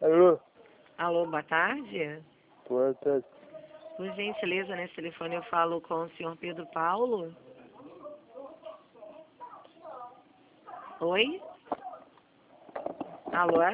Alô, Alô, boa tarde. boa tarde. Por gentileza, nesse telefone eu falo com o senhor Pedro Paulo. Oi? Alô?